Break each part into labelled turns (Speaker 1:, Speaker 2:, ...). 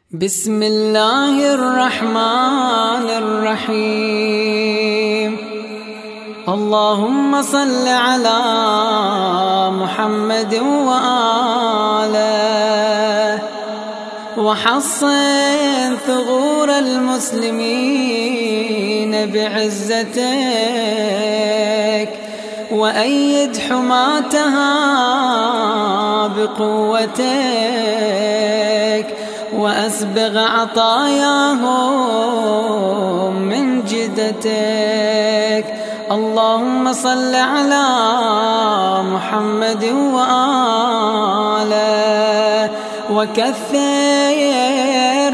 Speaker 1: بسم الله الرحمن الرحيم. اللهم صل على محمد وآله وحصن ثغور المسلمين بعزتك وأيد حماتها بقوتك وأسبغ عطاياهم من جدتك. اللهم صل على محمد وآله وكثر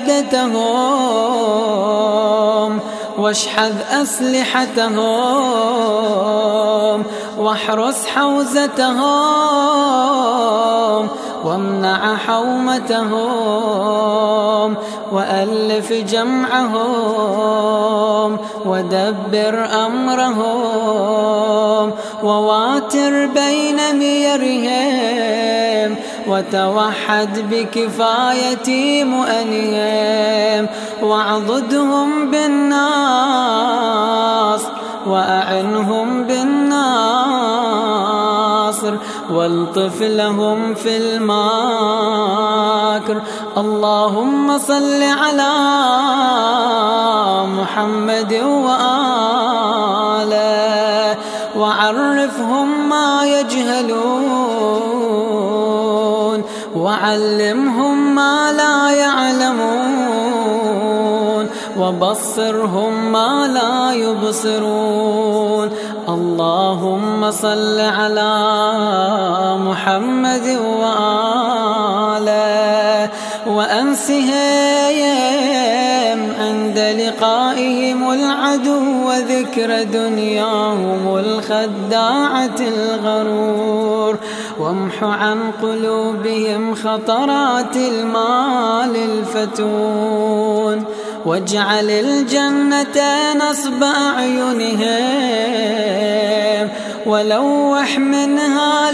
Speaker 1: عدتهم واشحذ أسلحتهم واحرس حوزتهم وامنع حومتهم وألف جمعهم ودبر أمرهم وواتر بين ميرهم وتوحد بكفاية مؤنهم واعضدهم بالناصر وأعنهم بالناصر والطف لهم في الماكر. اللهم صل على محمد وآله وعرفهم ما يجهلون وعلمهم ما لا يعلمون وبصرهم ما لا يبصرون. اللهم صل على محمد وآله وأنسهم عند لقائهم العدو وذكر دنياهم الخداعة الغرور وامح عن قلوبهم خطرات المال الفتون واجعل الجنة نصب أعينهم ولوح منها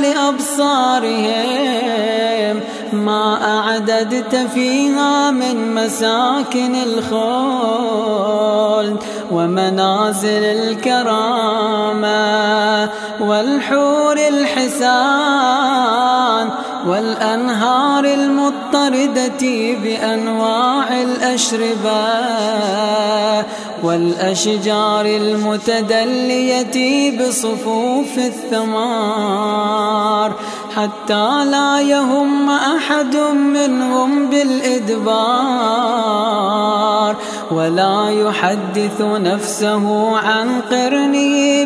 Speaker 1: لأبصارهم ما أعددت فيها من مساكن الخلد ومنازل الكرامة والحور الحسان والأنهار المضطردة بأنواع الأشربة والأشجار المتدلية بصفوف الثمار حتى لا يهم أحد منهم بالإدبار ولا يحدث نفسه عن قرنه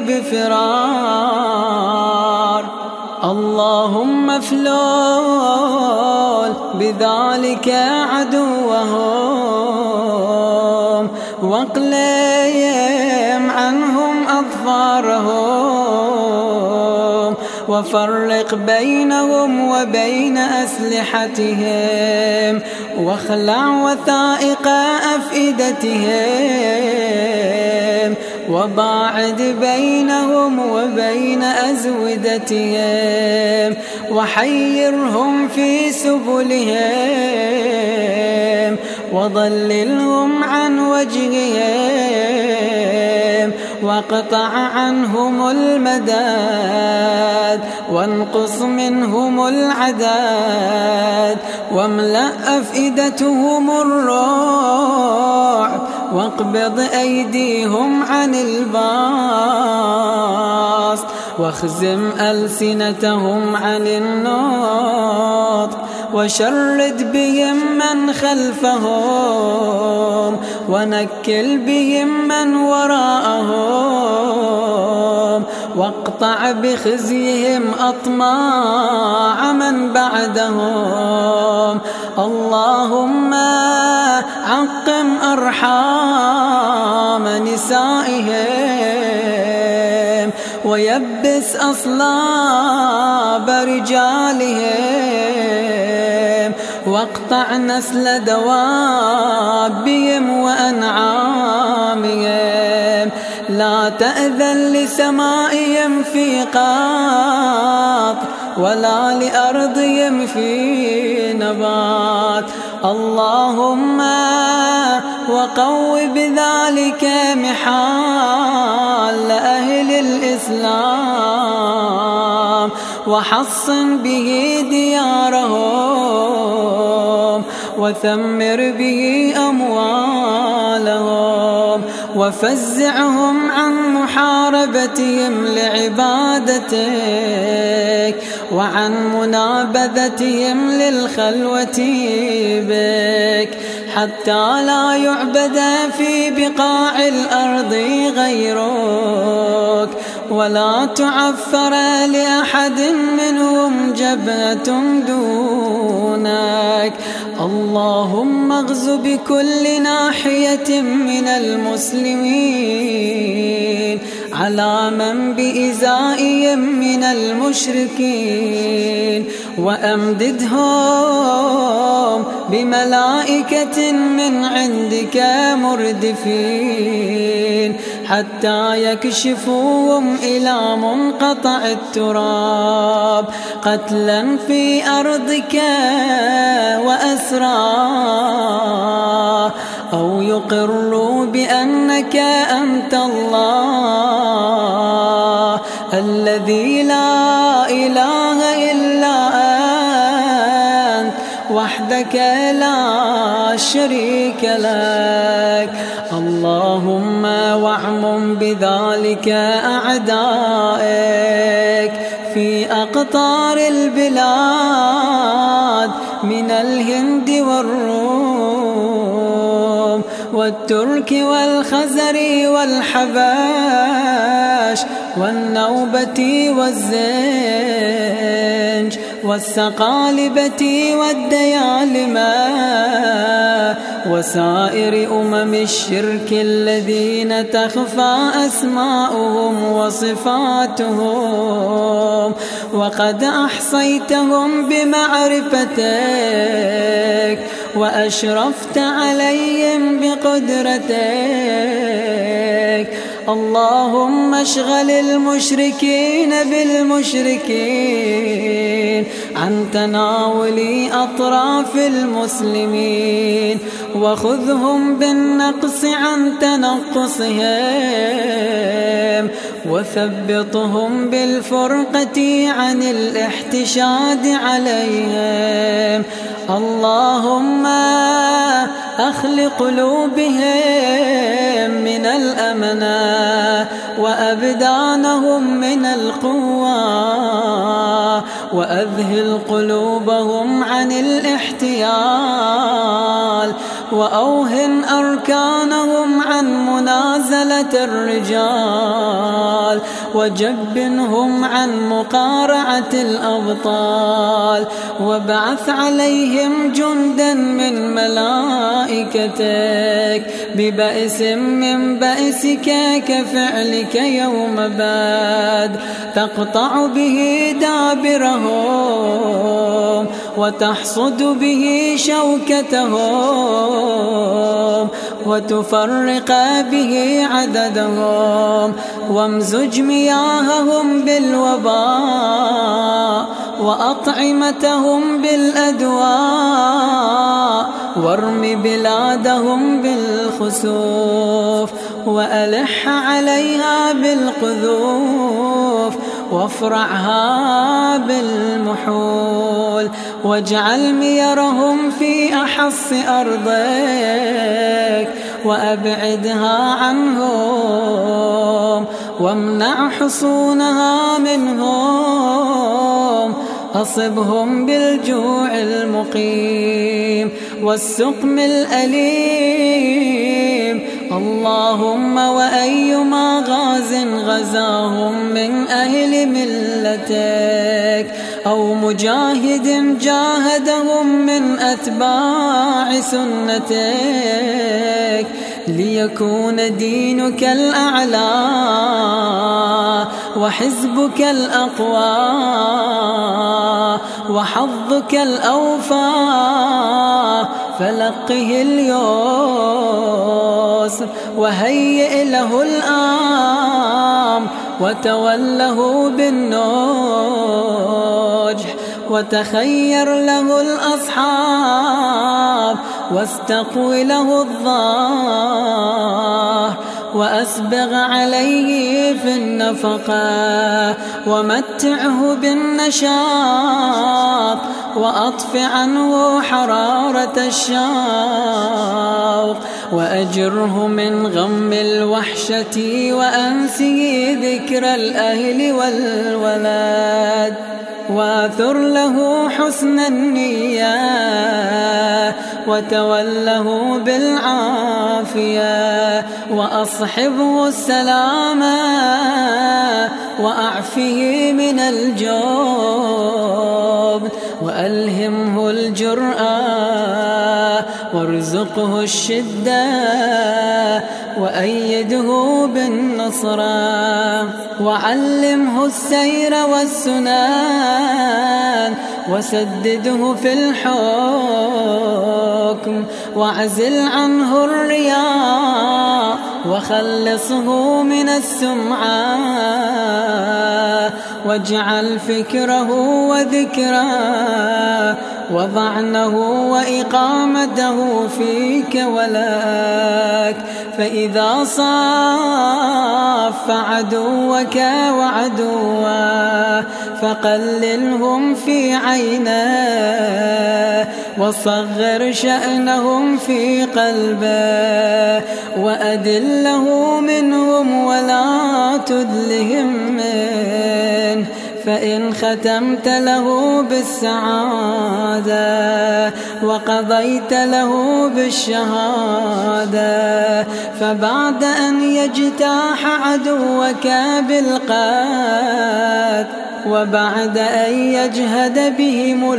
Speaker 1: بفرار. اللهم افلل بذلك عدوهم واقلم عنهم أظفارهم وفرق بينهم وبين أسلحتهم واخلع وثائق أفئدتهم وباعد بينهم وبين أزودتهم وحيرهم في سبلهم وضللهم عن وجههم واقطع عنهم المداد وانقص منهم العداد واملأ أفئدتهم الرعب واقبض أيديهم عن الباس واخزم ألسنتهم عن النطق وشرد بهم من خلفهم ونكل بهم من وراءهم واقطع بخزيهم أطماع من بعدهم. اللهم عقم أرحام نسائهم ويبس أصلاب رجالهم واقطع نسل دوابهم وأنعامهم لا تأذن لسمائهم في قط ولا لأرضهم في نبات اللهم وقو بذلك محال أهل الإسلام، وحصن به ديارهم، وثمر به أموالهم، وفزعهم عن محاربتهم لعبادتك، وعن منابذتهم للخلوة بك، حتى لا يعبد في بقاع الأرض غيرك، ولا تعفر لأحد منهم جبهة دونك. اللهم اغز بكل ناحية من المسلمين على من بإزائهم من المشركين، وأمددهم بملائكة من عندك مردفين، حتى يكشفوهم إلى منقطع التراب قتلا في أرضك وأسرى، أو يقروا بأنك أنت الله الذي لا إله إلا أنت وحدك لا شريك لك. اللهم واعمم بذلك أعدائك في أقطار البلاد من الهند والروم والترك والخزر والحبش والنوبة والزنج والسقالبة والديالمة وسائر الشرك الذين تخفى أسماؤهم وصفاتهم، وقد أحصيتهم بمعرفتك وأشرفت عليهم بقدرتك. اللهم اشغل المشركين بالمشركين عن تناول أطراف المسلمين، وخذهم بالنقص عن تنقصهم، وثبطهم بالفرقة عن الاحتشاد عليهم. اللهم أخل قلوبهم من الأمنة وأبدانهم من القوة، وأذهل قلوبهم عن الاحتيال، وأوهن أركانهم عن منازلة الرجال، وجبنهم عن مقارعة الأبطال، وابعث عليهم جندا من ملائكتك ببأس من بأسك كفعلك يوم بدر، تقطع به دابرهم وتحصد به شوكتهم، وتفرق به عددهم، وامزج مياههم بالوباء وأطعمتهم بالأدواء، وارم بلادهم بالخسوف، وألح عليها بالقذوف، وافرعها بالمحول، واجعل ميرهم في أحص أرضك، وأبعدها عنهم، وامنع حصونها منهم، أصبهم بالجوع المقيم والسقم الأليم. اللهم وأيما غاز غزاهم من أهل ملتك أو مجاهد جاهدهم من أتباع سنتك، ليكون دينك الأعلى وحزبك الأقوى وحظك الأوفى، فلقه اليسر وهيئ له الأمر، وتوله بالنجح، وتخير له الأصحاب واستقو له الظاه وأسبغ عليه في النفقة ومتعه بالنشاط وأطف عنه حرارة الشوق وأجره من غم الوحشة وأنسه ذكر الأهل والولد واثر له حسن النية وتوله بالعافية وأصحبه السلامة وأعفه من الجبن وألهمه الجرأة وارزقه الشدة وأيده بالنصرة وعلمه السير والسنن وسدده في الحكم واعزل عنه الرياء وخلصه من السمعة واجعل فكره وذكره وضعنه وإقامته فيك ولك فإذا صاف عدوك وعدوه فقللهم في عينه وصغر شأنهم في قلبه وأدله منهم ولا تدلهم منه فإن ختمت له بالسعادة وقضيت له بالشهادة فبعد أن يجتاح عدوك بالقتل وبعد أن يجهد بهم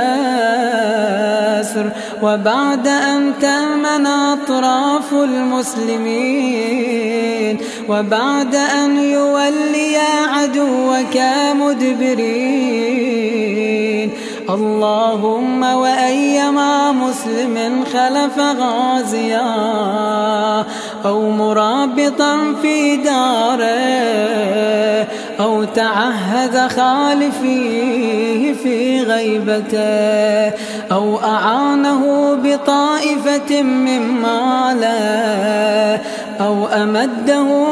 Speaker 1: الأسر وبعد أن تأمن أطراف المسلمين وبعد أن يولي عدوك مدبرين اللهم وأيما مسلم خلف غازيا أو مرابطا في داره أو تعهد خالفيه في غيبته أو أعانه بطائفة من ماله أو أمده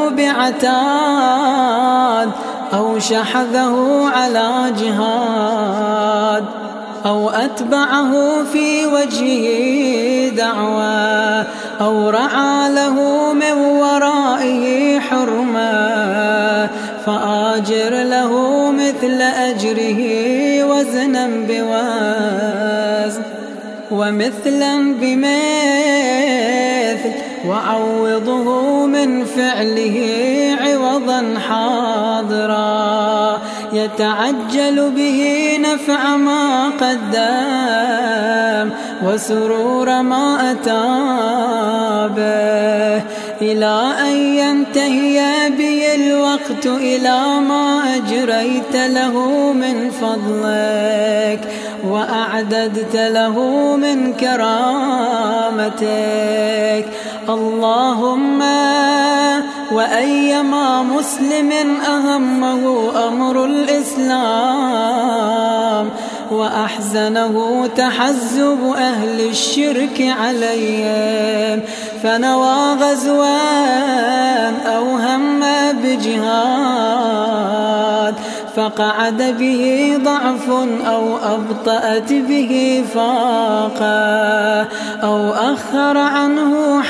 Speaker 1: بعتاد أو شحذه على جهاد أو أتبعه في وجهه دعوة أو رعى له من ورائه حرمة فآجر له مثل أجره وزنا بوزن ومثلا بمثل وعوضه من فعله عوضا حاضرا يتعجل به نفع ما قدم وسرور ما أتى به إلى أن ينتهي بي الوقت إلى ما أجريت له من فضلك وأعددت له من كرامتك اللهم وأيما مسلم أهمه أمر الإسلام وأحزنه تحزب أهل الشرك عليهم فنوى غزوان أو هم بجهاد فقعد به ضعف أو أبطأت به فاقة أو أخر عنه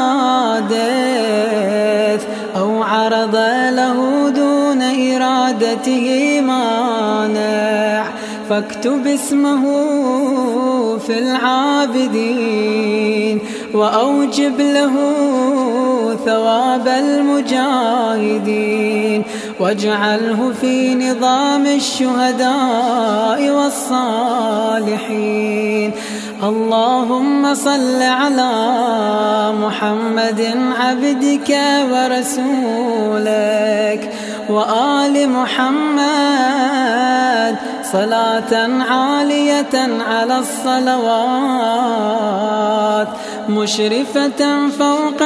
Speaker 1: حادث أو عرض له دون إرادته مانع فاكتب اسمه في العابدين وأوجب له ثواب المجاهدين واجعله في نظام الشهداء والصالحين اللهم صل على محمد عبدك ورسولك وآل محمد صلاة عالية على الصلوات مشرفة فوق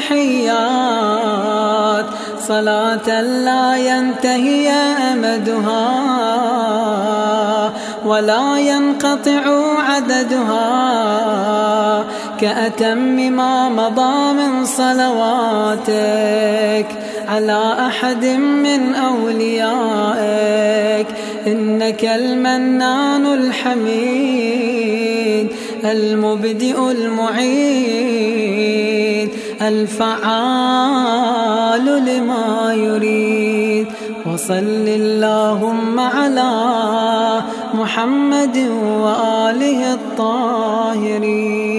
Speaker 1: التحيات صلاة لا ينتهي أمدها ولا ينقطع عددها كأتم ما مضى من صلواتك على أحد من أوليائك. إنك المنان الحميد المبدئ المعيد الفعال لما يريد. وصل اللهم على محمد وآله الطاهرين.